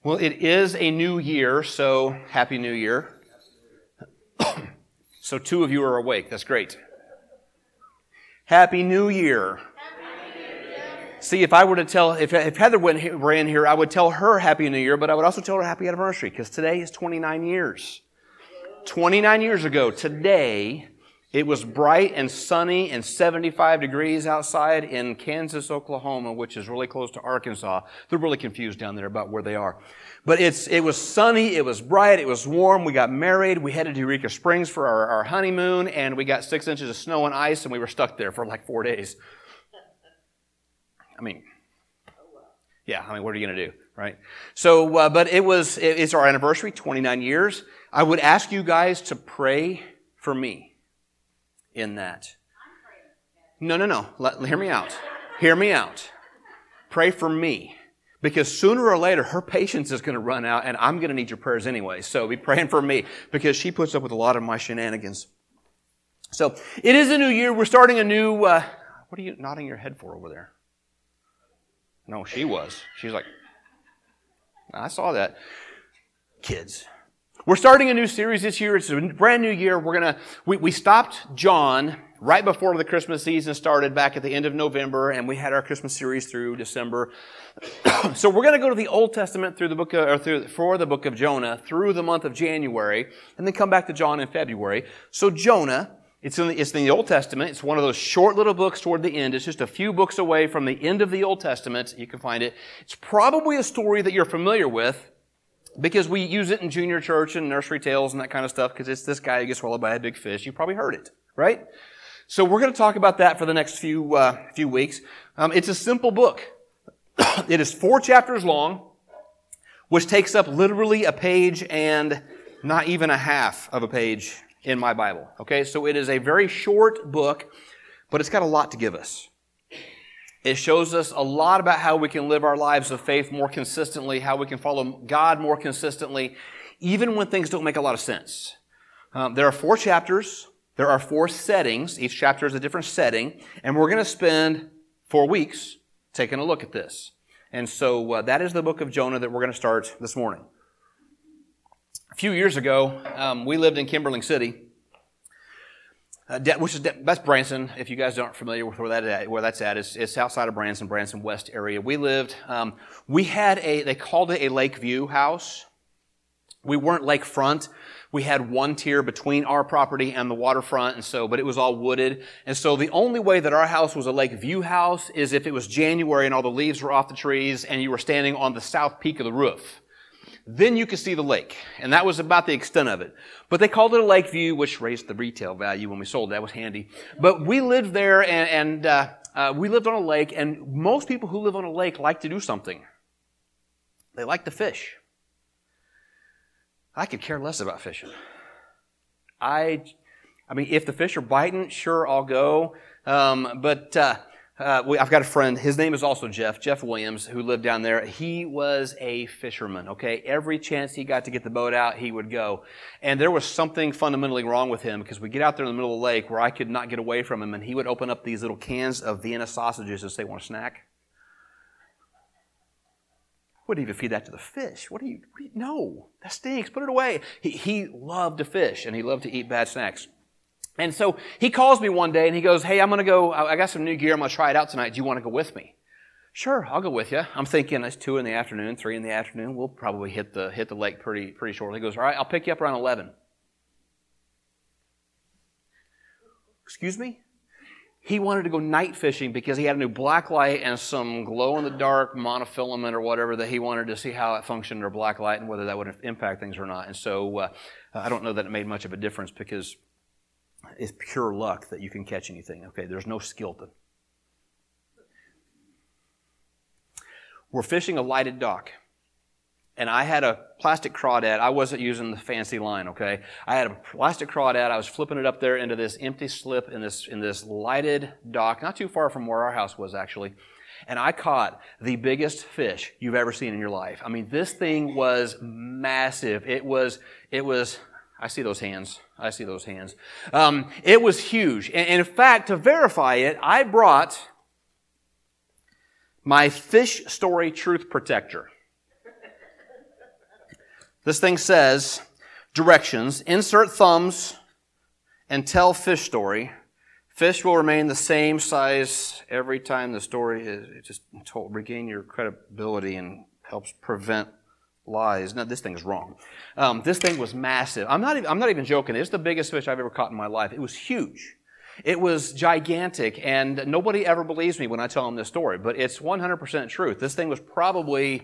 Well, it is a new year, so Happy New Year. So 2 of you are awake. That's great. Happy New Year. See, if I were to tell, if Heather ran here, I would tell her Happy New Year, but I would also tell her Happy Anniversary, because today is 29 years. 29 years ago, today, it was bright and sunny and 75 degrees outside in Kansas, Oklahoma, which is really close to Arkansas. They're really confused down there about where they are. But it was sunny, it was bright, it was warm. We got married, we headed to Eureka Springs for our honeymoon, and we got 6 inches of snow and ice, and we were stuck there for like 4 days. What are you going to do, right? So, but it's our anniversary, 29 years. I would ask you guys to pray for me in that. No. Hear me out. Hear me out. Pray for me. Because sooner or later, her patience is going to run out, and I'm going to need your prayers anyway. So be praying for me, because she puts up with a lot of my shenanigans. So it is a new year. We're starting a new, what are you nodding your head for over there? No, she was. She's like, I saw that. Kids. We're starting a new series this year. It's a brand new year. We stopped John right before the Christmas season started back at the end of November, and we had our Christmas series through December. So we're going to go to the Old Testament for the book of Jonah through the month of January, and then come back to John in February. So Jonah, it's in the Old Testament. It's one of those short little books toward the end. It's just a few books away from the end of the Old Testament. You can find it. It's probably a story that you're familiar with, because we use it in junior church and nursery tales and that kind of stuff, because it's this guy who gets swallowed by a big fish. You probably heard it, right? So we're going to talk about that for the next few weeks. It's a simple book. It is 4 chapters long, which takes up literally a page and not even a half of a page in my Bible. Okay, so it is a very short book, but it's got a lot to give us. It shows us a lot about how we can live our lives of faith more consistently, how we can follow God more consistently, even when things don't make a lot of sense. There are 4 chapters. There are 4 settings. Each chapter is a different setting. And we're going to spend 4 weeks taking a look at this. And so that is the book of Jonah that we're going to start this morning. A few years ago, we lived in Kimberling City, that's Branson. If you guys aren't familiar with where that's at, it's outside of Branson West area. We lived, we had they called it a Lakeview house. We weren't lakefront. We had one tier between our property and the waterfront, but it was all wooded. And so the only way that our house was a Lakeview house is if it was January and all the leaves were off the trees and you were standing on the south peak of the roof. Then you could see the lake. And that was about the extent of it. But they called it a Lakeview, which raised the retail value when we sold it. That was handy. But we lived there and we lived on a lake, and most people who live on a lake like to do something. They like to fish. I could care less about fishing. I mean, if the fish are biting, sure, I'll go. I've got a friend, his name is also Jeff Williams, who lived down there. He was a fisherman, okay? Every chance he got to get the boat out, he would go. And there was something fundamentally wrong with him, because we get out there in the middle of the lake where I could not get away from him, and he would open up these little cans of Vienna sausages and say, "Want a snack?" Wouldn't even feed that to the fish. No, that stinks. Put it away. He loved to fish, and he loved to eat bad snacks. And so he calls me one day and he goes, "Hey, I'm going to go, I got some new gear. I'm going to try it out tonight. Do you want to go with me?" "Sure, I'll go with you." I'm thinking it's 2 in the afternoon, 3 in the afternoon. We'll probably hit the lake pretty shortly. He goes, "All right, I'll pick you up around 11. Excuse me? He wanted to go night fishing because he had a new black light and some glow-in-the-dark monofilament or whatever that he wanted to see how it functioned under black light and whether that would impact things or not. And so I don't know that it made much of a difference, because it's pure luck that you can catch anything. Okay, there's no skill to. We're fishing a lighted dock. And I had a plastic crawdad. I wasn't using the fancy line, okay? I had a plastic crawdad. I was flipping it up there into this empty slip in this lighted dock, not too far from where our house was, actually. And I caught the biggest fish you've ever seen in your life. I mean, this thing was massive. It was. I see those hands. It was huge. And in fact, to verify it, I brought my fish story truth protector. This thing says, directions, insert thumbs and tell fish story. Fish will remain the same size every time the story is just told. Regain your credibility and helps prevent lies. No, this thing is wrong. This thing was massive. I'm not even joking. It's the biggest fish I've ever caught in my life. It was huge. It was gigantic, and nobody ever believes me when I tell them this story, but it's 100% truth. This thing was probably,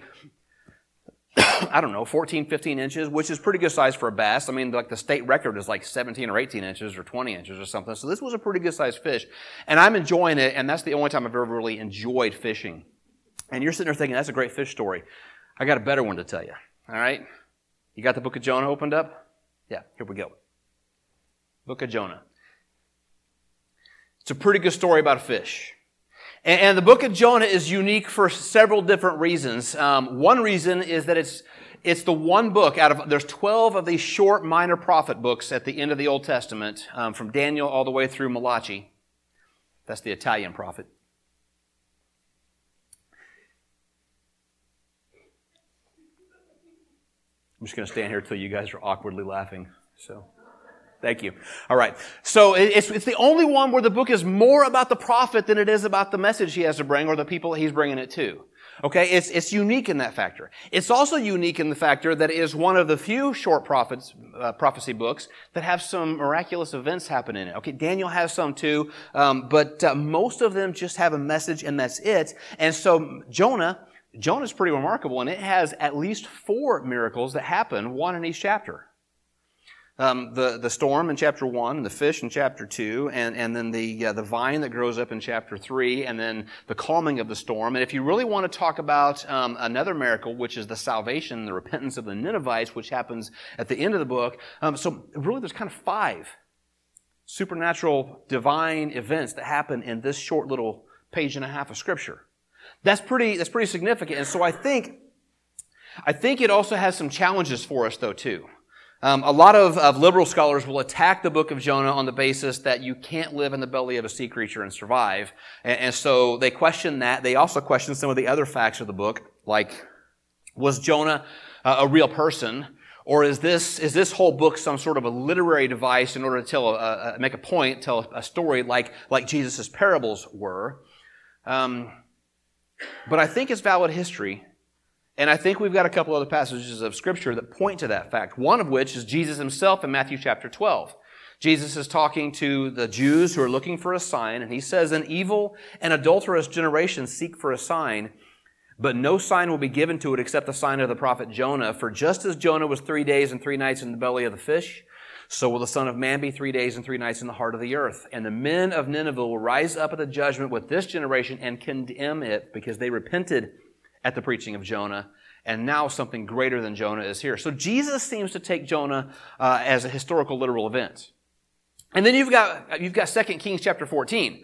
14, 15 inches, which is pretty good size for a bass. I mean, like the state record is like 17 or 18 inches or 20 inches or something. So this was a pretty good sized fish, and I'm enjoying it, and that's the only time I've ever really enjoyed fishing. And you're sitting there thinking, that's a great fish story. I got a better one to tell you. All right? You got the book of Jonah opened up? Yeah, here we go. Book of Jonah. It's a pretty good story about a fish. And the book of Jonah is unique for several different reasons. One reason is that it's the one book there's 12 of these short minor prophet books at the end of the Old Testament, from Daniel all the way through Malachi. That's the Italian prophet. I'm just going to stand here until you guys are awkwardly laughing. So, thank you. All right. So it's the only one where the book is more about the prophet than it is about the message he has to bring or the people he's bringing it to. Okay, it's unique in that factor. It's also unique in the factor that it is one of the few short prophecy books that have some miraculous events happen in it. Okay, Daniel has some too, but most of them just have a message and that's it. And so Jonah's pretty remarkable, and it has at least 4 miracles that happen, one in each chapter. The storm in chapter 1, the fish in chapter 2, and then the vine that grows up in chapter 3, and then the calming of the storm. And if you really want to talk about another miracle, which is the salvation, the repentance of the Ninevites, which happens at the end of the book, so really there's kind of 5 supernatural divine events that happen in this short little page and a half of Scripture. That's pretty significant. And so I think it also has some challenges for us, though, too. A lot of liberal scholars will attack the book of Jonah on the basis that you can't live in the belly of a sea creature and survive. And so they question that. They also question some of the other facts of the book, like, was Jonah a real person? Or is this whole book some sort of a literary device in order to make a point, tell a story like Jesus' parables were? But I think it's valid history, and I think we've got a couple other passages of Scripture that point to that fact, one of which is Jesus himself in Matthew chapter 12. Jesus is talking to the Jews who are looking for a sign, and he says, "An evil and adulterous generation seek for a sign, but no sign will be given to it except the sign of the prophet Jonah. For just as Jonah was 3 days and 3 nights in the belly of the fish, so will the Son of Man be 3 days and 3 nights in the heart of the earth. And the men of Nineveh will rise up at the judgment with this generation and condemn it, because they repented at the preaching of Jonah, and now something greater than Jonah is here." So Jesus seems to take Jonah as a historical, literal event. And then you've got 2 Kings chapter 14.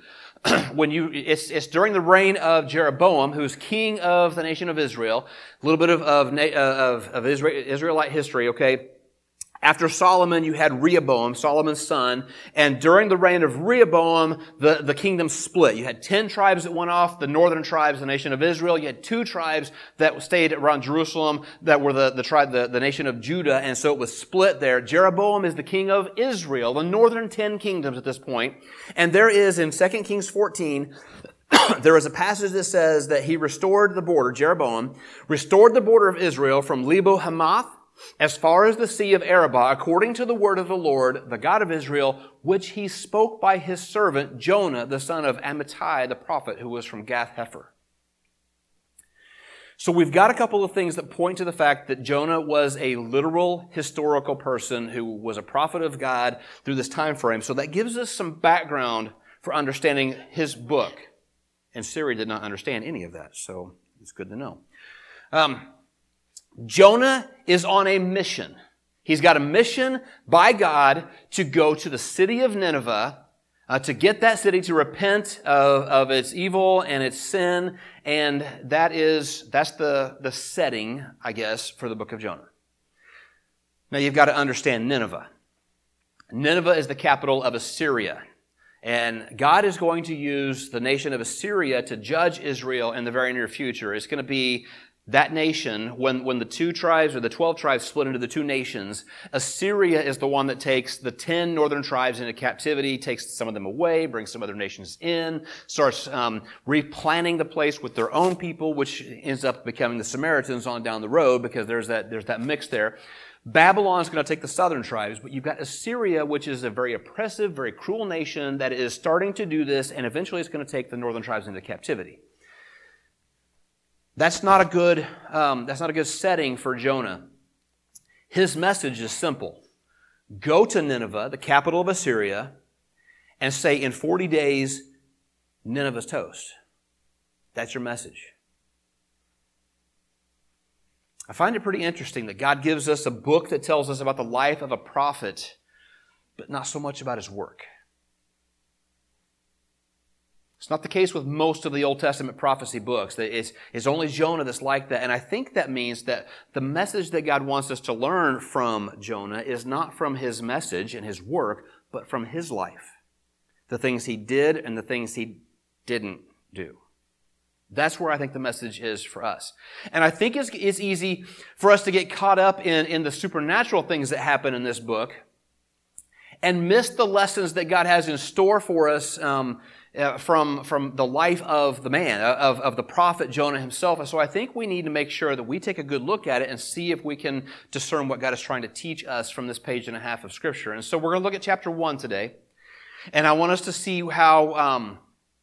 It's during the reign of Jeroboam, who's king of the nation of Israel. A little bit of Israelite history, okay? After Solomon, you had Rehoboam, Solomon's son, and during the reign of Rehoboam, the kingdom split. You had 10 tribes that went off, the northern tribes, the nation of Israel. You had 2 tribes that stayed around Jerusalem that were the nation of Judah, and so it was split there. Jeroboam is the king of Israel, the northern 10 kingdoms at this point. And there is, in 2 Kings 14, there is a passage that says that he restored the border, Jeroboam, restored the border of Israel from Lebo Hamath as far as the sea of Arabah, according to the word of the Lord, the God of Israel, which he spoke by his servant Jonah, the son of Amittai, the prophet, who was from Gath-Hepher. So we've got a couple of things that point to the fact that Jonah was a literal historical person who was a prophet of God through this time frame. So that gives us some background for understanding his book. And Siri did not understand any of that, so it's good to know. Jonah is on a mission. He's got a mission by God to go to the city of Nineveh, to get that city to repent of its evil and its sin, and that's the setting, I guess, for the book of Jonah. Now you've got to understand Nineveh. Nineveh is the capital of Assyria. And God is going to use the nation of Assyria to judge Israel in the very near future. It's going to be that nation, when the 2 tribes or the 12 tribes split into the 2 nations, Assyria is the one that takes the 10 northern tribes into captivity, takes some of them away, brings some other nations in, starts replanting the place with their own people, which ends up becoming the Samaritans on down the road because there's that mix there. Babylon's going to take the southern tribes, but you've got Assyria, which is a very oppressive, very cruel nation that is starting to do this, and eventually it's going to take the northern tribes into captivity. That's not a good setting for Jonah. His message is simple. Go to Nineveh, the capital of Assyria, and say in 40 days, Nineveh's toast. That's your message. I find it pretty interesting that God gives us a book that tells us about the life of a prophet, but not so much about his work. It's not the case with most of the Old Testament prophecy books. It's only Jonah that's like that. And I think that means that the message that God wants us to learn from Jonah is not from his message and his work, but from his life. The things he did and the things he didn't do. That's where I think the message is for us. And I think it's easy for us to get caught up in the supernatural things that happen in this book and miss the lessons that God has in store for us from the life of the man, of the prophet Jonah himself. And so I think we need to make sure that we take a good look at it and see if we can discern what God is trying to teach us from this page and a half of Scripture. And so we're going to look at chapter 1 today. And I want us to see how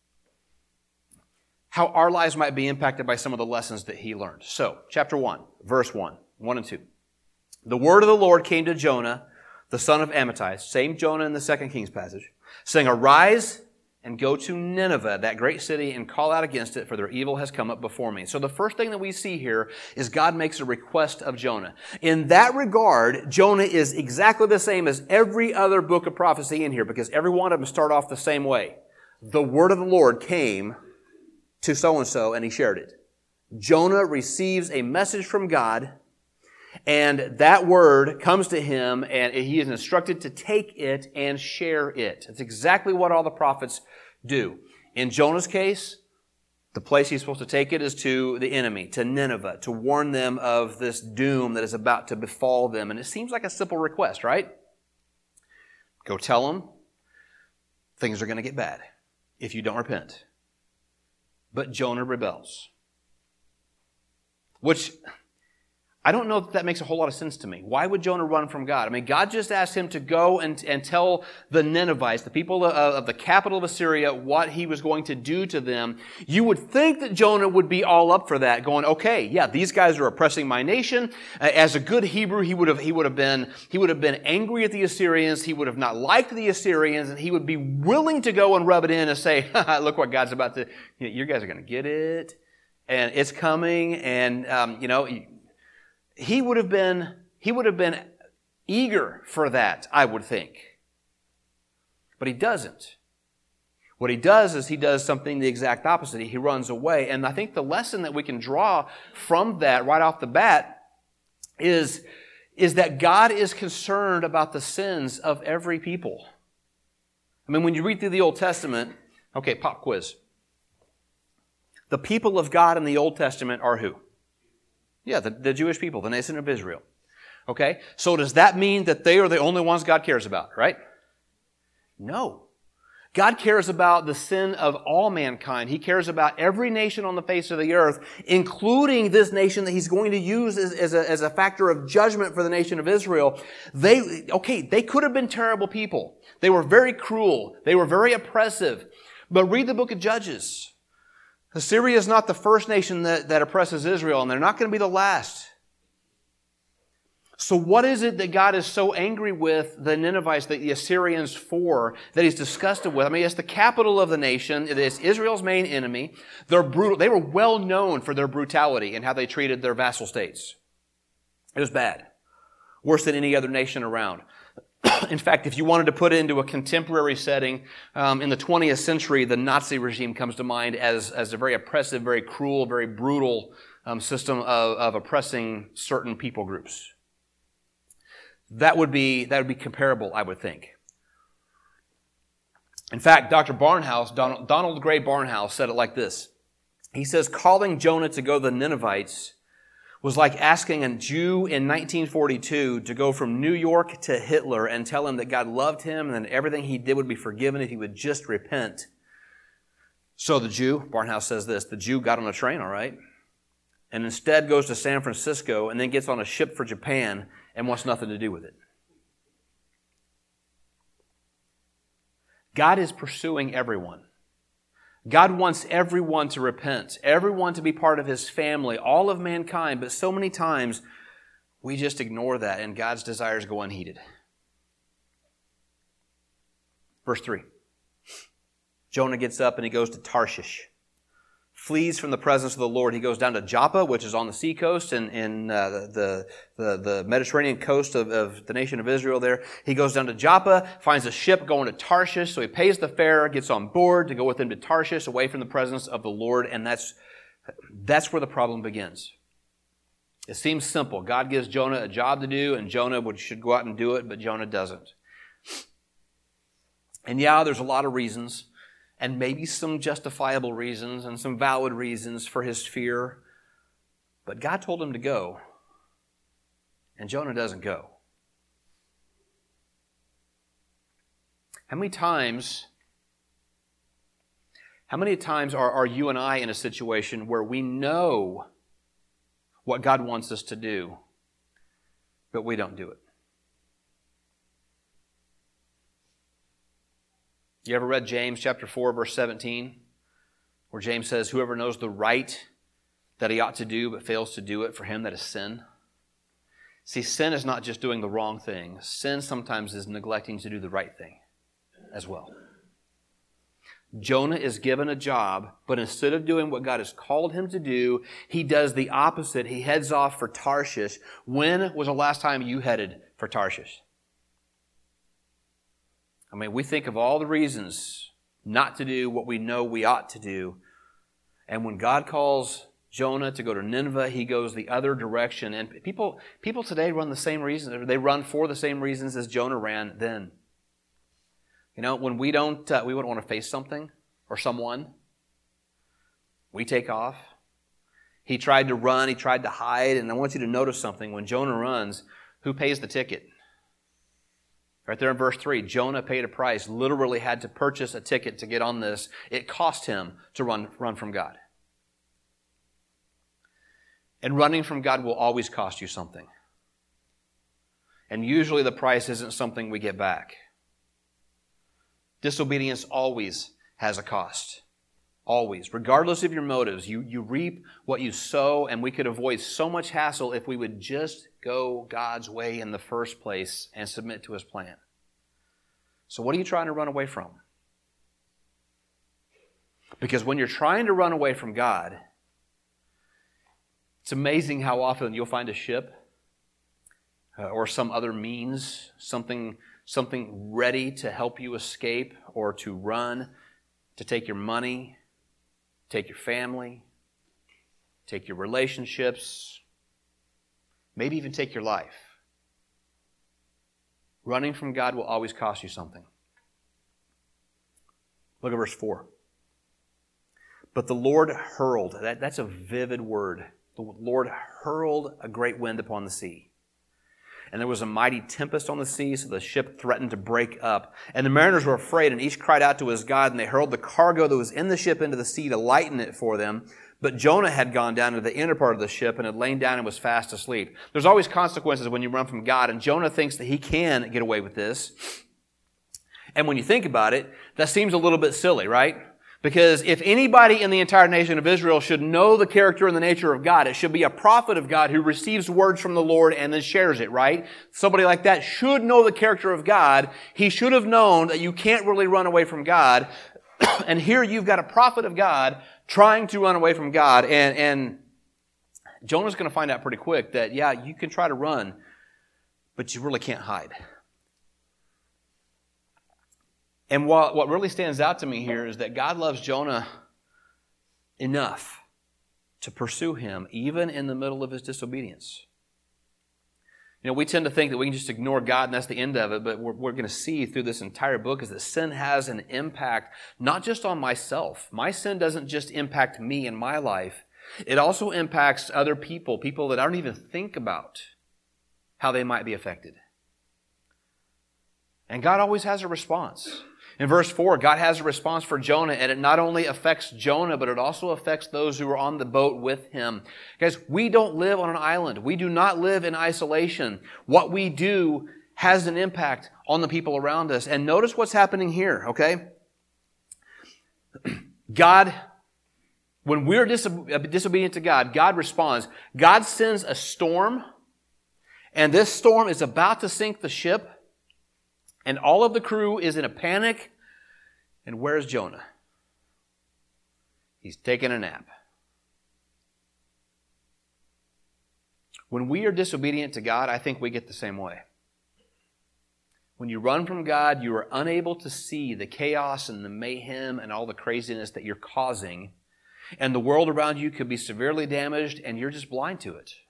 our lives might be impacted by some of the lessons that he learned. So, chapter 1, verse 1 and 2. The word of the Lord came to Jonah, the son of Amittai, same Jonah in the 2 Kings passage, saying, Arise and go to Nineveh, that great city, and call out against it, for their evil has come up before me. So the first thing that we see here is God makes a request of Jonah. In that regard, Jonah is exactly the same as every other book of prophecy in here, because every one of them start off the same way. The word of the Lord came to so-and-so, and he shared it. Jonah receives a message from God, and that word comes to him, and he is instructed to take it and share it. That's exactly what all the prophets do. In Jonah's case, the place he's supposed to take it is to the enemy, to Nineveh, to warn them of this doom that is about to befall them. And it seems like a simple request, right? Go tell them things are going to get bad if you don't repent. But Jonah rebels. Which, I don't know that makes a whole lot of sense to me. Why would Jonah run from God? I mean, God just asked him to go and tell the Ninevites, the people of the capital of Assyria, what he was going to do to them. You would think that Jonah would be all up for that, going, okay, yeah, these guys are oppressing my nation. As a good Hebrew, he would have been angry at the Assyrians. He would have not liked the Assyrians, and he would be willing to go and rub it in and say, look what God's about to, you guys are going to get it, and it's coming, and he would have been eager for that, I would think. But he doesn't. What he does is he does something the exact opposite. He runs away. And I think the lesson that we can draw from that right off the bat is that God is concerned about the sins of every people. I mean, when you read through the Old Testament, okay, pop quiz. The people of God in the Old Testament are who? Yeah, the Jewish people, the nation of Israel. Okay? So does that mean that they are the only ones God cares about, right? No. God cares about the sin of all mankind. He cares about every nation on the face of the earth, including this nation that He's going to use as a factor of judgment for the nation of Israel. They could have been terrible people. They were very cruel. They were very oppressive. But read the book of Judges. Assyria is not the first nation that oppresses Israel, and they're not going to be the last. So what is it that God is so angry with the Ninevites, the Assyrians for, that He's disgusted with? I mean, it's the capital of the nation. It is Israel's main enemy. They're brutal. They were well known for their brutality and how they treated their vassal states. It was bad. Worse than any other nation around. In fact, if you wanted to put it into a contemporary setting, in the 20th century, the Nazi regime comes to mind as a very oppressive, very cruel, very brutal system of oppressing certain people groups. That would be comparable, I would think. In fact, Dr. Barnhouse, Donald Gray Barnhouse, said it like this. He says, calling Jonah to go to the Ninevites was like asking a Jew in 1942 to go from New York to Hitler and tell him that God loved him and that everything he did would be forgiven if he would just repent. So the Jew, Barnhouse says this, the Jew got on a train, all right, and instead goes to San Francisco and then gets on a ship for Japan and wants nothing to do with it. God is pursuing everyone. God wants everyone to repent, everyone to be part of His family, all of mankind, but so many times we just ignore that and God's desires go unheeded. Verse 3. Jonah gets up and he goes to Tarshish. Flees from the presence of the Lord. He goes down to Joppa, which is on the sea coast in the Mediterranean coast of the nation of Israel there. He goes down to Joppa, finds a ship going to Tarshish, so he pays the fare, gets on board to go with him to Tarshish, away from the presence of the Lord, and that's where the problem begins. It seems simple. God gives Jonah a job to do, and Jonah should go out and do it, but Jonah doesn't. And yeah, there's a lot of reasons, and maybe some justifiable reasons and some valid reasons for his fear. But God told him to go, and Jonah doesn't go. How many times are you and I in a situation where we know what God wants us to do, but we don't do it? You ever read James chapter 4, verse 17, where James says, whoever knows the right that he ought to do but fails to do it, for him that is sin? See, sin is not just doing the wrong thing. Sin sometimes is neglecting to do the right thing as well. Jonah is given a job, but instead of doing what God has called him to do, he does the opposite. He heads off for Tarshish. When was the last time you headed for Tarshish? I mean, we think of all the reasons not to do what we know we ought to do. And when God calls Jonah to go to Nineveh, he goes the other direction. And people today run the same reasons. They run for the same reasons as Jonah ran then. You know, when we wouldn't want to face something or someone, we take off. He tried to run, he tried to hide, and I want you to notice something. When Jonah runs, who pays the ticket? Right there in verse 3, Jonah paid a price, literally had to purchase a ticket to get on this. It cost him to run from God. And running from God will always cost you something. And usually the price isn't something we get back. Disobedience always has a cost. Always. Regardless of your motives, you reap what you sow, and we could avoid so much hassle if we would just go God's way in the first place and submit to His plan. So what are you trying to run away from? Because when you're trying to run away from God, it's amazing how often you'll find a ship or some other means, something ready to help you escape or to run, to take your money, take your family, take your relationships, maybe even take your life. Running from God will always cost you something. Look at verse 4. But the Lord hurled, that's a vivid word. The Lord hurled a great wind upon the sea. And there was a mighty tempest on the sea, so the ship threatened to break up. And the mariners were afraid, and each cried out to his God, and they hurled the cargo that was in the ship into the sea to lighten it for them. But Jonah had gone down to the inner part of the ship and had lain down and was fast asleep. There's always consequences when you run from God, and Jonah thinks that he can get away with this. And when you think about it, that seems a little bit silly, right? Because if anybody in the entire nation of Israel should know the character and the nature of God, it should be a prophet of God who receives words from the Lord and then shares it, right? Somebody like that should know the character of God. He should have known that you can't really run away from God. And here you've got a prophet of God trying to run away from God. And Jonah's going to find out pretty quick that, yeah, you can try to run, but you really can't hide. And what really stands out to me here is that God loves Jonah enough to pursue him, even in the middle of his disobedience. You know, we tend to think that we can just ignore God and that's the end of it, but we're going to see through this entire book is that sin has an impact, not just on myself. My sin doesn't just impact me in my life, It also impacts other people that I don't even think about how they might be affected. And God always has a response. In verse 4, God has a response for Jonah, and it not only affects Jonah, but it also affects those who are on the boat with him. Guys, we don't live on an island. We do not live in isolation. What we do has an impact on the people around us. And notice what's happening here, okay? God, when we're disobedient to God, God responds. God sends a storm, and this storm is about to sink the ship. And all of the crew is in a panic. And where's Jonah? He's taking a nap. When we are disobedient to God, I think we get the same way. When you run from God, you are unable to see the chaos and the mayhem and all the craziness that you're causing. And the world around you could be severely damaged, and you're just blind to it.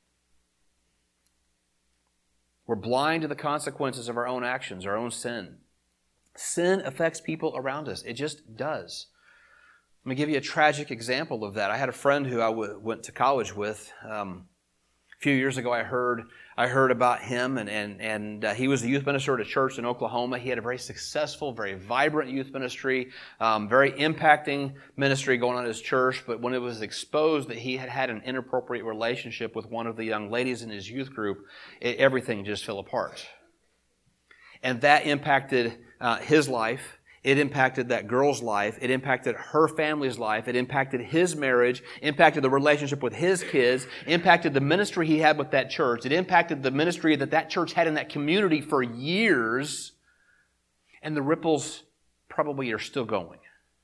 We're blind to the consequences of our own actions, our own sin. Sin affects people around us. It just does. Let me give you a tragic example of that. I had a friend who I went to college with. A few years ago, I heard about him, and he was a youth minister at a church in Oklahoma. He had a very successful, very vibrant youth ministry, very impacting ministry going on at his church. But when it was exposed that he had had an inappropriate relationship with one of the young ladies in his youth group, everything just fell apart. And that impacted his life. It impacted that girl's life. It impacted her family's life. It impacted his marriage, impacted the relationship with his kids, impacted the ministry he had with that church. It impacted the ministry that church had in that community for years. And the ripples probably are still going.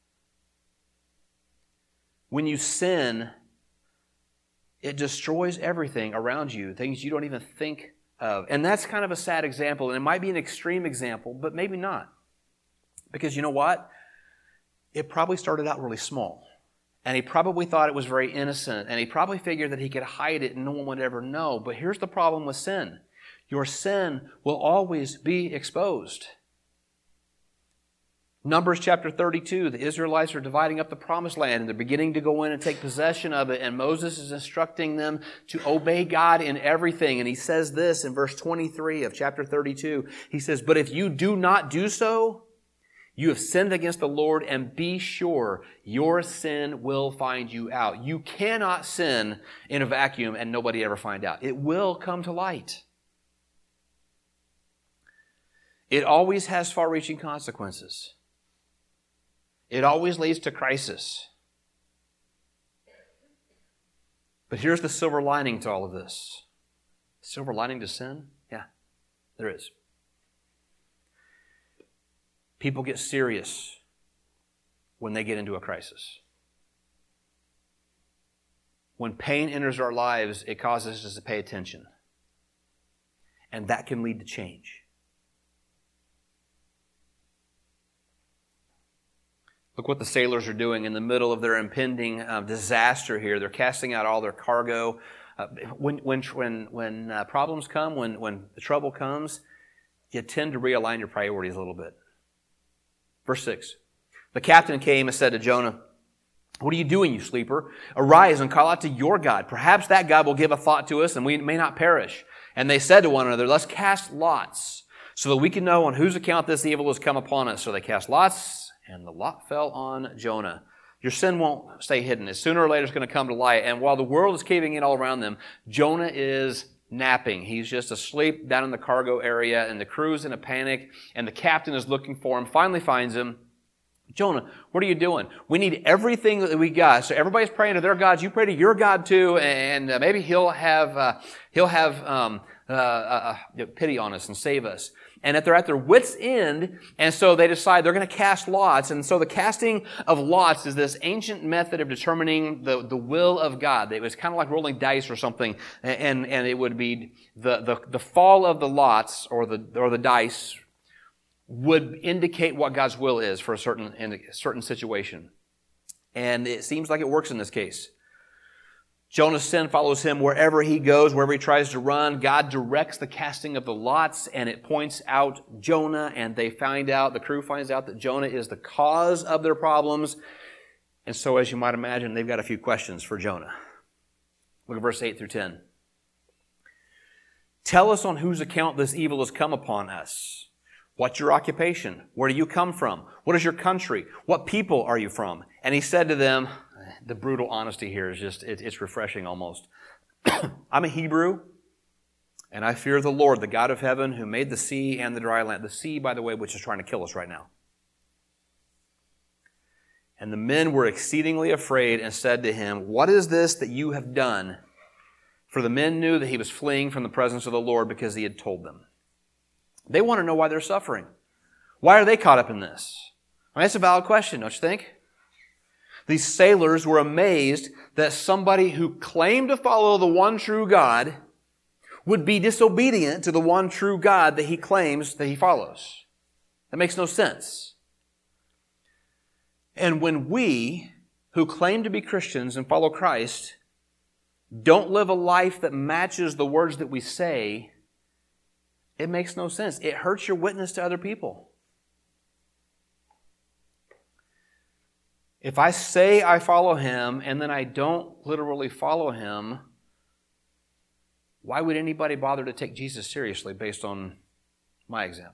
When you sin, it destroys everything around you, things you don't even think of. And that's kind of a sad example, and it might be an extreme example, but maybe not. Because you know what? It probably started out really small. And he probably thought it was very innocent. And he probably figured that he could hide it and no one would ever know. But here's the problem with sin. Your sin will always be exposed. Numbers chapter 32, the Israelites are dividing up the promised land and they're beginning to go in and take possession of it. And Moses is instructing them to obey God in everything. And he says this in verse 23 of chapter 32. He says, "But if you do not do so, you have sinned against the Lord, and be sure your sin will find you out." You cannot sin in a vacuum and nobody ever find out. It will come to light. It always has far-reaching consequences. It always leads to crisis. But here's the silver lining to all of this. Silver lining to sin? Yeah, there is. People get serious when they get into a crisis. When pain enters our lives, it causes us to pay attention. And that can lead to change. Look what the sailors are doing in the middle of their impending disaster here. They're casting out all their cargo. When problems come, when the trouble comes, you tend to realign your priorities a little bit. Verse 6, the captain came and said to Jonah, "What are you doing, you sleeper? Arise and call out to your God. Perhaps that God will give a thought to us and we may not perish." And they said to one another, "Let's cast lots so that we can know on whose account this evil has come upon us." So they cast lots, and the lot fell on Jonah. Your sin won't stay hidden. It's sooner or later it's going to come to light. And while the world is caving in all around them, Jonah is napping. He's just asleep down in the cargo area, and the crew's in a panic, and the captain is looking for him, finally finds him. "Jonah, what are you doing? We need everything that we got." So everybody's praying to their gods. You pray to your God too, and maybe he'll have pity on us and save us. And they're at their wits' end, and so they decide they're going to cast lots. And so the casting of lots is this ancient method of determining the will of God. It was kind of like rolling dice or something, and it would be the fall of the lots or the dice would indicate what God's will is for a certain situation. And it seems like it works in this case. Jonah's sin follows him wherever he goes, wherever he tries to run. God directs the casting of the lots, and it points out Jonah, and the crew finds out that Jonah is the cause of their problems. And so, as you might imagine, they've got a few questions for Jonah. Look at verse 8 through 10. Tell us on whose account this evil has come upon us. What's your occupation? Where do you come from? What is your country? What people are you from? And he said to them, the brutal honesty here is just, it's refreshing almost. I'm a Hebrew, and I fear the Lord, the God of heaven, who made the sea and the dry land. The sea, by the way, which is trying to kill us right now. And the men were exceedingly afraid and said to him, what is this that you have done? For the men knew that he was fleeing from the presence of the Lord because he had told them. They want to know why they're suffering. Why are they caught up in this? I mean, that's a valid question, don't you think? These sailors were amazed that somebody who claimed to follow the one true God would be disobedient to the one true God that he claims that he follows. That makes no sense. And when we, who claim to be Christians and follow Christ, don't live a life that matches the words that we say, it makes no sense. It hurts your witness to other people. If I say I follow Him and then I don't literally follow Him, why would anybody bother to take Jesus seriously based on my example?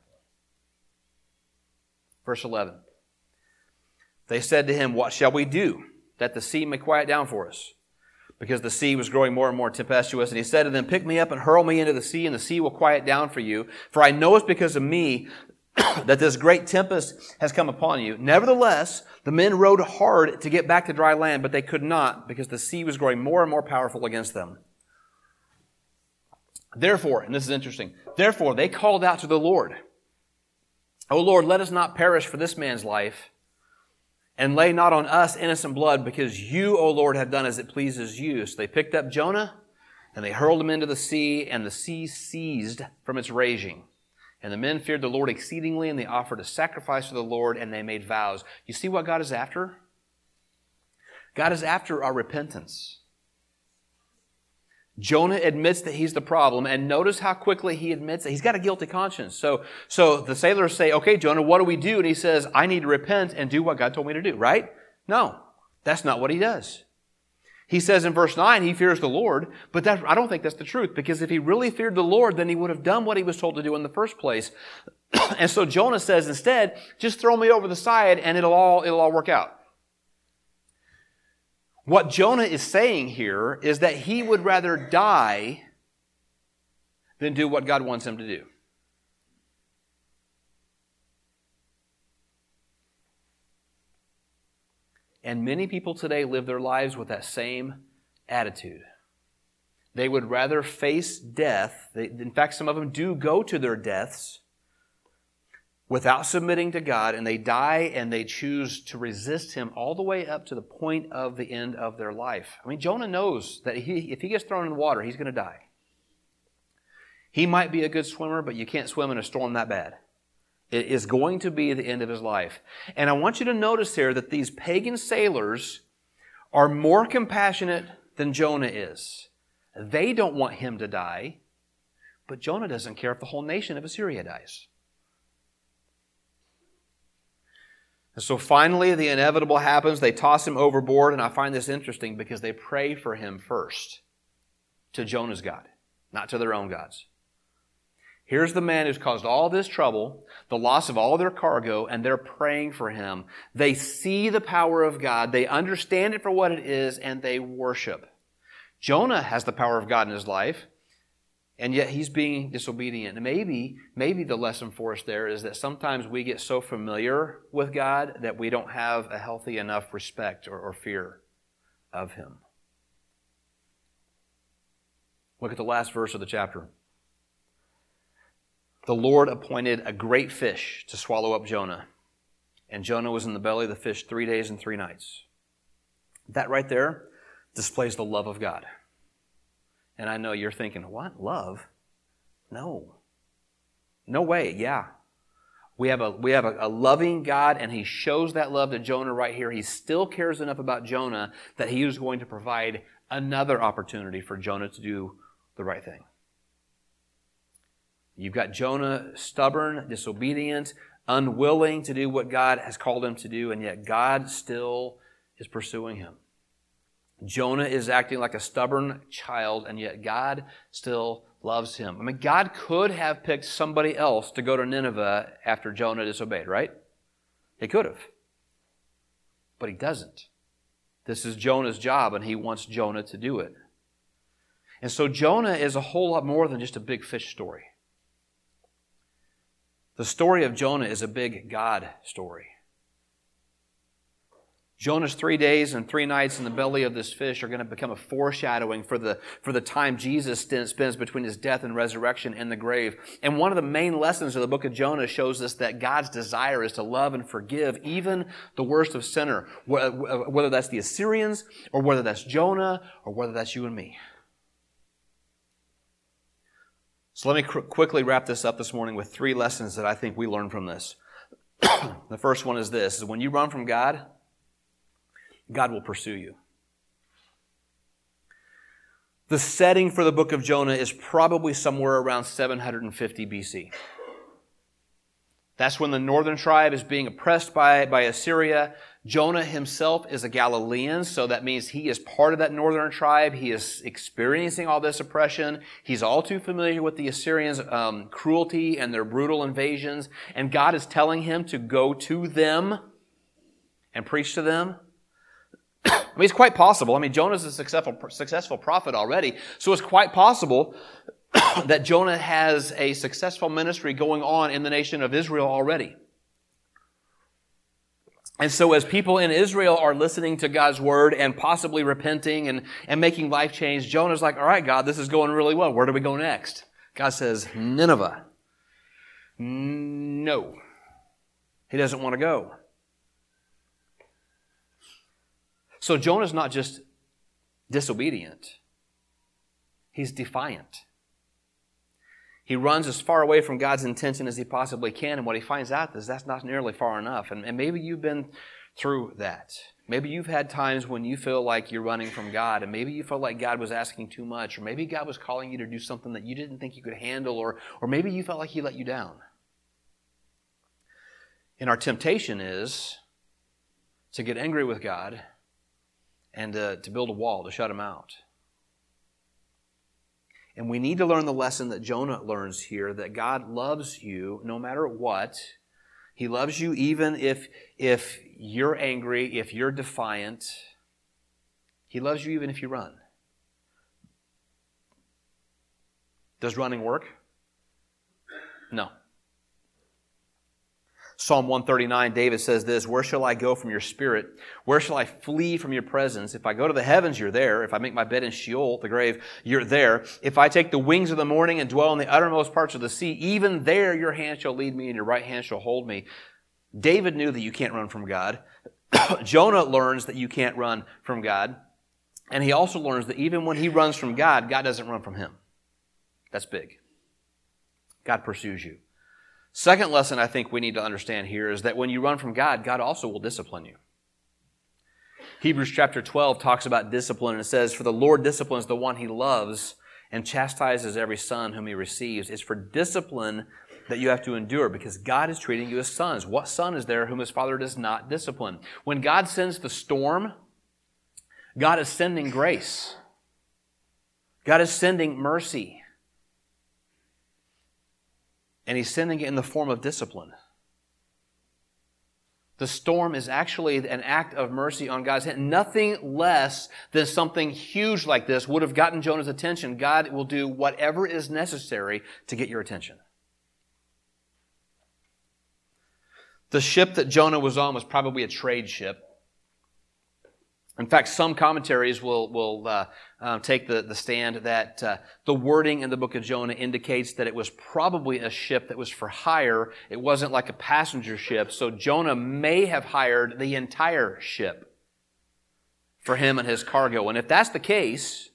Verse 11. They said to him, what shall we do that the sea may quiet down for us? Because the sea was growing more and more tempestuous. And he said to them, pick me up and hurl me into the sea, and the sea will quiet down for you. For I know it's because of me that this great tempest has come upon you. Nevertheless, the men rowed hard to get back to dry land, but they could not, because the sea was growing more and more powerful against them. Therefore, and this is interesting, therefore they called out to the Lord, O Lord, let us not perish for this man's life, and lay not on us innocent blood, because you, O Lord, have done as it pleases you. So they picked up Jonah, and they hurled him into the sea, and the sea ceased from its raging. And the men feared the Lord exceedingly, and they offered a sacrifice to the Lord, and they made vows. You see what God is after? God is after our repentance. Jonah admits that he's the problem, and notice how quickly he admits that he's got a guilty conscience. So the sailors say, okay, Jonah, what do we do? And he says, I need to repent and do what God told me to do, right? No, that's not what he does. He says in verse 9, he fears the Lord, but I don't think that's the truth, because if he really feared the Lord, then he would have done what he was told to do in the first place. And so Jonah says instead, just throw me over the side and it'll all work out. What Jonah is saying here is that he would rather die than do what God wants him to do. And many people today live their lives with that same attitude. They would rather face death. In fact, some of them do go to their deaths without submitting to God, and they die and they choose to resist Him all the way up to the point of the end of their life. I mean, Jonah knows that if he gets thrown in the water, he's going to die. He might be a good swimmer, but you can't swim in a storm that bad. It is going to be the end of his life. And I want you to notice here that these pagan sailors are more compassionate than Jonah is. They don't want him to die, but Jonah doesn't care if the whole nation of Assyria dies. And so finally, the inevitable happens. They toss him overboard, and I find this interesting because they pray for him first to Jonah's God, not to their own gods. Here's the man who's caused all this trouble, the loss of all their cargo, and they're praying for him. They see the power of God, they understand it for what it is, and they worship. Jonah has the power of God in his life, and yet he's being disobedient. And maybe the lesson for us there is that sometimes we get so familiar with God that we don't have a healthy enough respect or fear of Him. Look at the last verse of the chapter. The Lord appointed a great fish to swallow up Jonah, and Jonah was in the belly of the fish 3 days and 3 nights. That right there displays the love of God. And I know you're thinking, what? Love? No. No way. Yeah. We have a loving God, and He shows that love to Jonah right here. He still cares enough about Jonah that He is going to provide another opportunity for Jonah to do the right thing. You've got Jonah stubborn, disobedient, unwilling to do what God has called him to do, and yet God still is pursuing him. Jonah is acting like a stubborn child, and yet God still loves him. I mean, God could have picked somebody else to go to Nineveh after Jonah disobeyed, right? He could have. But he doesn't. This is Jonah's job, and he wants Jonah to do it. And so Jonah is a whole lot more than just a big fish story. The story of Jonah is a big God story. Jonah's 3 days and 3 nights in the belly of this fish are going to become a foreshadowing for the time Jesus spends between his death and resurrection in the grave. And one of the main lessons of the book of Jonah shows us that God's desire is to love and forgive even the worst of sinner, whether that's the Assyrians or whether that's Jonah or whether that's you and me. So let me quickly wrap this up this morning with 3 lessons that I think we learn from this. The first one is this, is when you run from God, God will pursue you. The setting for the book of Jonah is probably somewhere around 750 BC. That's when the northern tribe is being oppressed by Assyria. Jonah himself is a Galilean, so that means he is part of that northern tribe. He is experiencing all this oppression. He's all too familiar with the Assyrians' cruelty and their brutal invasions. And God is telling him to go to them and preach to them. I mean, it's quite possible. I mean, Jonah's a successful prophet already, so it's quite possible that Jonah has a successful ministry going on in the nation of Israel already. And so as people in Israel are listening to God's word and possibly repenting and making life change, Jonah's like, all right, God, this is going really well. Where do we go next? God says, Nineveh. No. He doesn't want to go. So Jonah's not just disobedient. He's defiant. He runs as far away from God's intention as he possibly can, and what he finds out is that's not nearly far enough. And maybe you've been through that. Maybe you've had times when you feel like you're running from God, and maybe you felt like God was asking too much, or maybe God was calling you to do something that you didn't think you could handle, or maybe you felt like he let you down. And our temptation is to get angry with God and to build a wall to shut him out. And we need to learn the lesson that Jonah learns here, that God loves you no matter what. He loves you even if you're angry, if you're defiant. He loves you even if you run. Does running work? No. Psalm 139, David says this, where shall I go from your spirit? Where shall I flee from your presence? If I go to the heavens, you're there. If I make my bed in Sheol, the grave, you're there. If I take the wings of the morning and dwell in the uttermost parts of the sea, even there your hand shall lead me and your right hand shall hold me. David knew that you can't run from God. Jonah learns that you can't run from God. And he also learns that even when he runs from God, God doesn't run from him. That's big. God pursues you. Second lesson I think we need to understand here is that when you run from God, God also will discipline you. Hebrews chapter 12 talks about discipline, and it says, for the Lord disciplines the one he loves and chastises every son whom he receives. It's for discipline that you have to endure because God is treating you as sons. What son is there whom his father does not discipline? When God sends the storm, God is sending grace. God is sending mercy. And he's sending it in the form of discipline. The storm is actually an act of mercy on God's hand. Nothing less than something huge like this would have gotten Jonah's attention. God will do whatever is necessary to get your attention. The ship that Jonah was on was probably a trade ship. In fact, some commentaries will take the stand that the wording in the book of Jonah indicates that it was probably a ship that was for hire. It wasn't like a passenger ship, so Jonah may have hired the entire ship for him and his cargo. And if that's the case,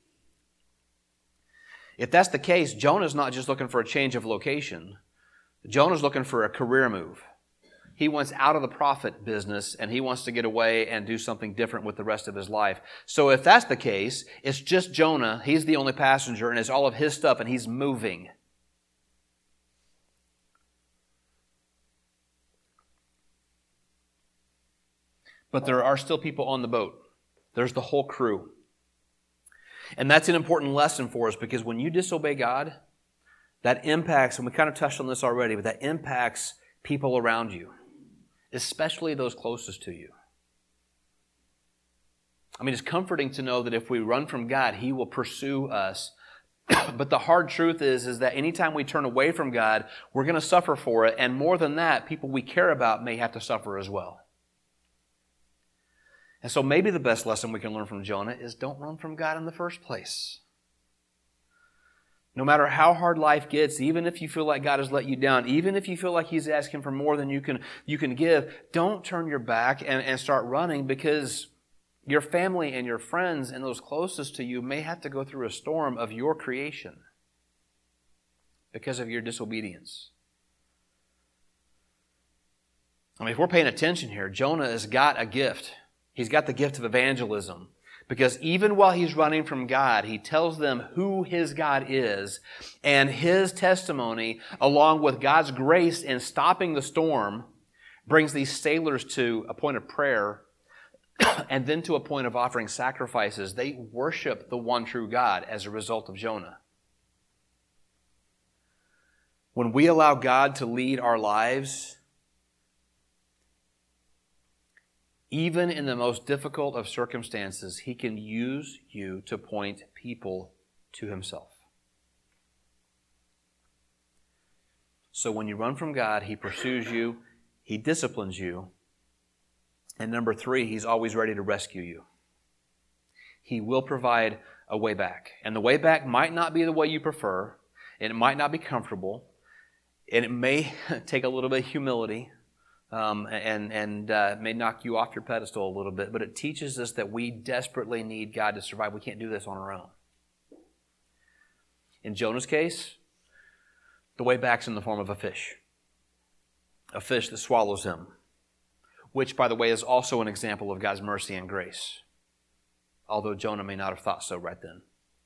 Jonah's not just looking for a change of location. Jonah's looking for a career move. He wants out of the prophet business and he wants to get away and do something different with the rest of his life. So if that's the case, it's just Jonah. He's the only passenger and it's all of his stuff and he's moving. But there are still people on the boat. There's the whole crew. And that's an important lesson for us, because when you disobey God, that impacts, and we kind of touched on this already, but that impacts people around you, especially those closest to you. I mean, it's comforting to know that if we run from God, He will pursue us. But the hard truth is that anytime we turn away from God, we're going to suffer for it. And more than that, people we care about may have to suffer as well. And so maybe the best lesson we can learn from Jonah is don't run from God in the first place. No matter how hard life gets, even if you feel like God has let you down, even if you feel like He's asking for more than you can give, don't turn your back and start running, because your family and your friends and those closest to you may have to go through a storm of your creation because of your disobedience. I mean, if we're paying attention here, Jonah has got a gift. He's got the gift of evangelism. Because even while he's running from God, he tells them who his God is. And his testimony, along with God's grace in stopping the storm, brings these sailors to a point of prayer and then to a point of offering sacrifices. They worship the one true God as a result of Jonah. When we allow God to lead our lives, even in the most difficult of circumstances, He can use you to point people to Himself. So when you run from God, He pursues you, He disciplines you, and number 3, He's always ready to rescue you. He will provide a way back. And the way back might not be the way you prefer, and it might not be comfortable, and it may take a little bit of humility, and may knock you off your pedestal a little bit, but it teaches us that we desperately need God to survive. We can't do this on our own. In Jonah's case, the way back's in the form of a fish that swallows him, which, by the way, is also an example of God's mercy and grace, although Jonah may not have thought so right then,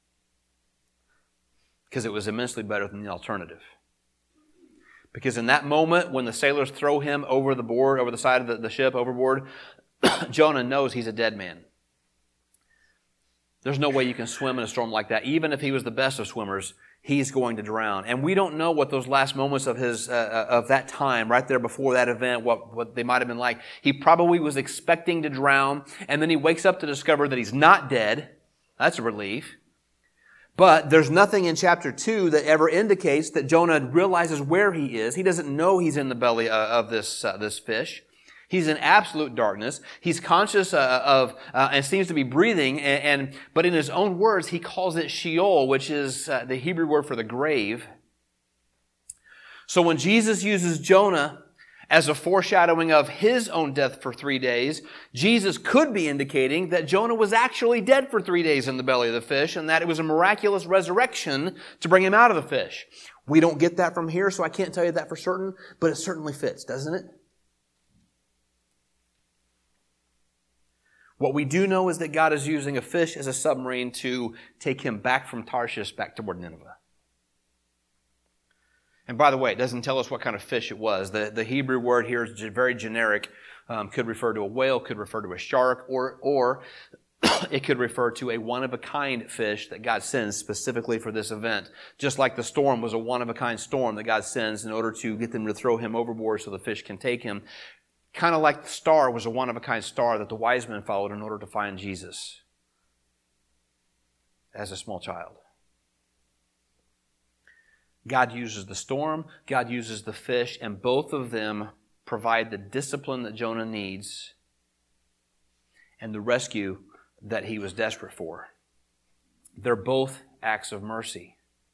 because it was immensely better than the alternative. Because in that moment, when the sailors throw him over the side of the ship, overboard, Jonah knows he's a dead man. There's no way you can swim in a storm like that. Even if he was the best of swimmers, he's going to drown. And we don't know what those last moments of of that time, right there before that event, what they might have been like. He probably was expecting to drown, and then he wakes up to discover that he's not dead. That's a relief. But there's nothing in chapter 2 that ever indicates that Jonah realizes where he is. He doesn't know he's in the belly of this fish. He's in absolute darkness. He's conscious of and seems to be breathing. But in his own words, he calls it Sheol, which is the Hebrew word for the grave. So when Jesus uses Jonah as a foreshadowing of His own death for 3 days, Jesus could be indicating that Jonah was actually dead for 3 days in the belly of the fish, and that it was a miraculous resurrection to bring him out of the fish. We don't get that from here, so I can't tell you that for certain, but it certainly fits, doesn't it? What we do know is that God is using a fish as a submarine to take him back from Tarshish back toward Nineveh. And by the way, it doesn't tell us what kind of fish it was. The Hebrew word here is very generic. Could refer to a whale, could refer to a shark, or it could refer to a one-of-a-kind fish that God sends specifically for this event. Just like the storm was a one-of-a-kind storm that God sends in order to get them to throw him overboard so the fish can take him. Kind of like the star was a one-of-a-kind star that the wise men followed in order to find Jesus as a small child. God uses the storm, God uses the fish, and both of them provide the discipline that Jonah needs and the rescue that he was desperate for. They're both acts of mercy.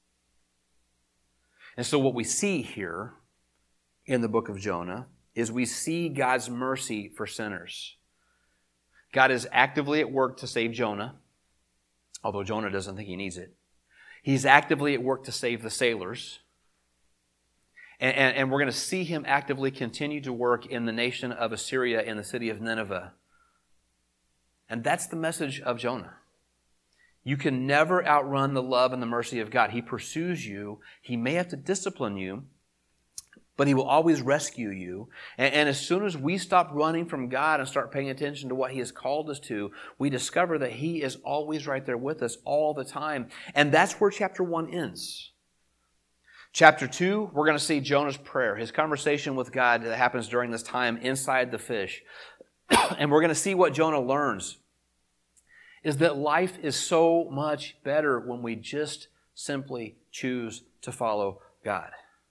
And so what we see here in the book of Jonah is we see God's mercy for sinners. God is actively at work to save Jonah, although Jonah doesn't think he needs it. He's actively at work to save the sailors. And we're going to see Him actively continue to work in the nation of Assyria, in the city of Nineveh. And that's the message of Jonah. You can never outrun the love and the mercy of God. He pursues you. He may have to discipline you. But He will always rescue you. And as soon as we stop running from God and start paying attention to what He has called us to, we discover that He is always right there with us all the time. And that's where chapter 1 ends. Chapter 2, we're going to see Jonah's prayer, his conversation with God that happens during this time inside the fish. And we're going to see what Jonah learns, is that life is so much better when we just simply choose to follow God.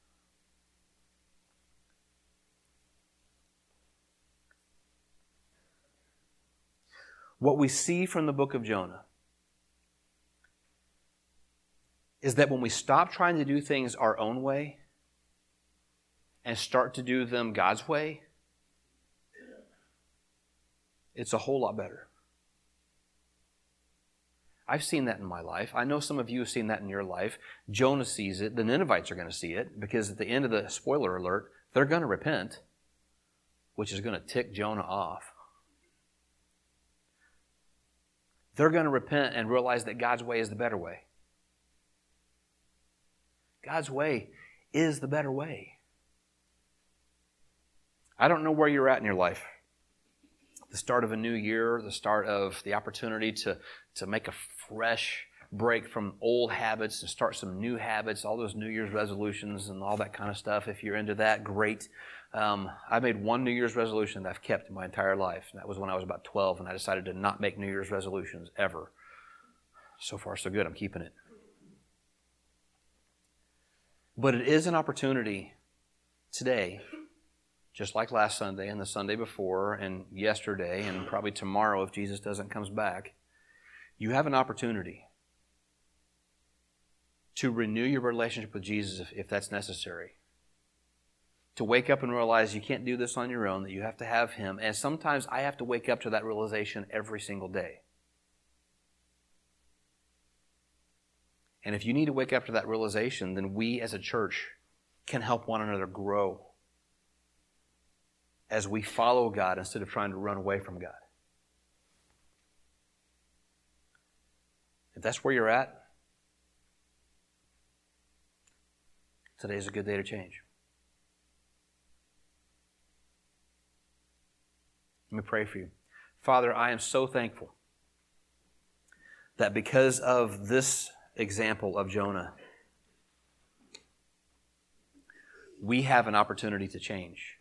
What we see from the book of Jonah is that when we stop trying to do things our own way and start to do them God's way, it's a whole lot better. I've seen that in my life. I know some of you have seen that in your life. Jonah sees it. The Ninevites are going to see it because at the end of the spoiler alert, they're going to repent, which is going to tick Jonah off. They're going to repent and realize that God's way is the better way. God's way is the better way. I don't know where you're at in your life. The start of a new year, the start of the opportunity to make a fresh break from old habits and start some new habits, all those New Year's resolutions and all that kind of stuff. If you're into that, great. I made one New Year's resolution that I've kept my entire life. And that was when I was about 12, and I decided to not make New Year's resolutions ever. So far, so good. I'm keeping it. But it is an opportunity today, just like last Sunday and the Sunday before and yesterday and probably tomorrow if Jesus doesn't come back, you have an opportunity to renew your relationship with Jesus if that's necessary. To wake up and realize you can't do this on your own, that you have to have Him. And sometimes I have to wake up to that realization every single day. And if you need to wake up to that realization, then we as a church can help one another grow as we follow God instead of trying to run away from God. If that's where you're at, today's a good day to change. Let me pray for you. Father, I am so thankful that because of this example of Jonah, we have an opportunity to change.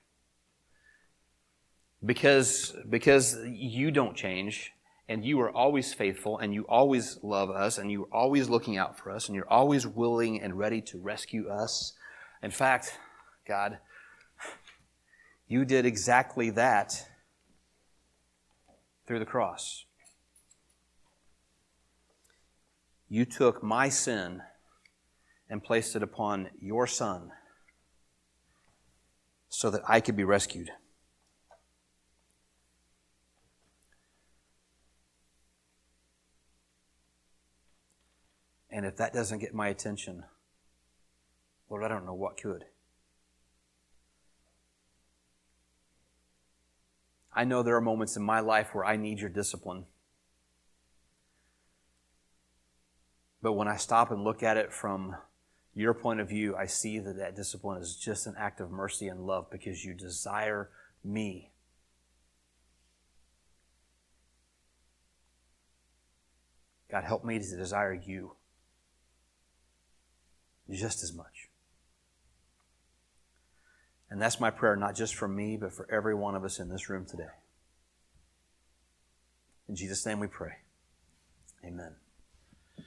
Because you don't change, and you are always faithful, and you always love us, and you're always looking out for us, and you're always willing and ready to rescue us. In fact, God, you did exactly that through the cross. You took my sin and placed it upon your Son so that I could be rescued. And if that doesn't get my attention, Lord, I don't know what could. I know there are moments in my life where I need your discipline. But when I stop and look at it from your point of view, I see that that discipline is just an act of mercy and love because you desire me. God, help me to desire you just as much. And that's my prayer, not just for me, but for every one of us in this room today. In Jesus' name we pray. Amen.